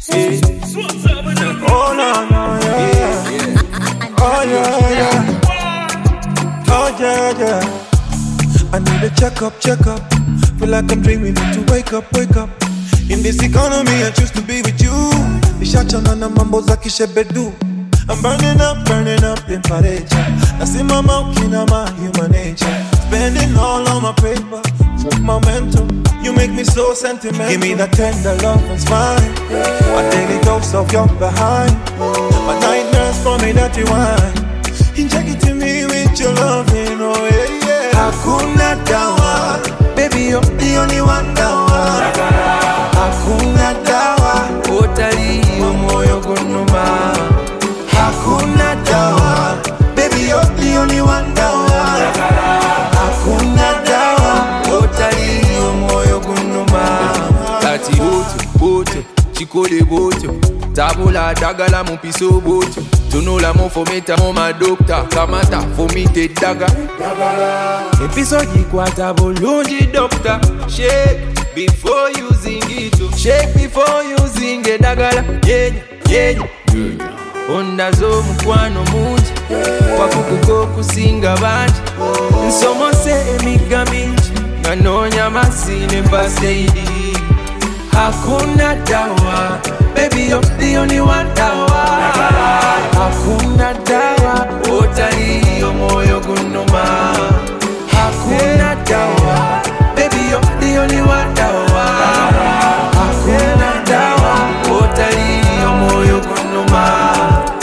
Yeah. Oh no, no, yeah. Oh yeah, yeah. Oh yeah, yeah. I need a checkup. Feel like I'm dreaming, need to wake up. In this economy, I choose to be with you. Nishachana na mambo za kishebedu. I'm burning up temperature. Nasimama ukinama human nature. Spending all on my paper, momentum. You make me so sentimental. Give me that tender love and smile. A daily dose of your behind. My nightmares for me that you wine. Inject it to me with your loving, oh yeah, yeah. Hakuna dawa, baby you're the only one dawa. Hakuna dawa, utali moyo kunuma. Hakuna dawa, baby you're the only one dawa. Hakuna dawa, utali moyo kunuma. Tati bote, chikole bote. Tabula dagala mon piso bote. Tunola mon fometa mon ma doctor. Kamata fomite daga. Episo jikwata bolunji doctor. Shake before using it. Shake before using it dagala. Yeah. Onda zo mukwano munji. Wakukuko kusinga banji. Nsomo se emiga minji. Nganonya masine baseidi. Hakuna dawa, baby you're the only one dawa. Hakuna dawa, utali moyo kunuma. Hakuna dawa, baby you're the only one dawa. Hakuna dawa, utali moyo kunuma.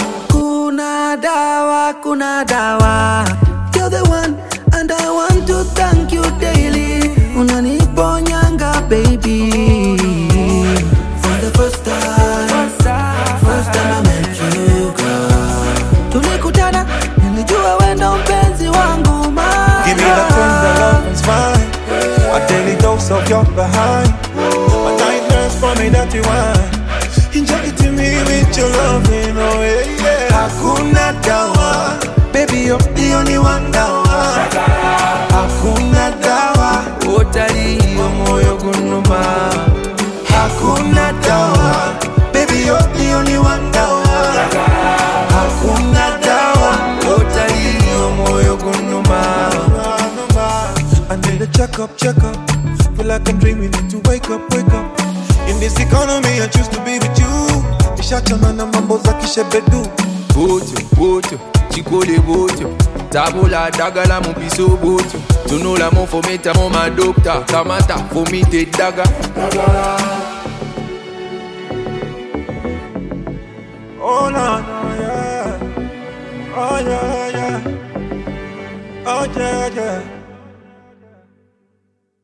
Kuna dawa, you're the one, and I want to thank you daily. Unaniponyanga baby. First time I met you, girl. Tulikutana, nilijua wendo mpenzi wangu ma. Give me that tender love and smile. A daily dose of your behind. My nightmares for me that you wine. Inject it to me with your loving, oh yeah, yeah. Hakuna dawa, baby you're the only one dawa. Hakuna dawa, Utali moyo kunuma. Hakuna dawa, baby you're the only one dawa. Hakuna dawa, utali moyo kunuma. I need a checkup. Feel like I'm dreaming, need to wake up. In this economy, I choose to be with you. Nishachana na mambo za kishebedu. Bote, chikole bote. Tabula dagala mon piso bote. Tunola mon fometa mon ma doctor. Kamata fomite daga. Oh no, yeah. Oh yeah. Oh yeah.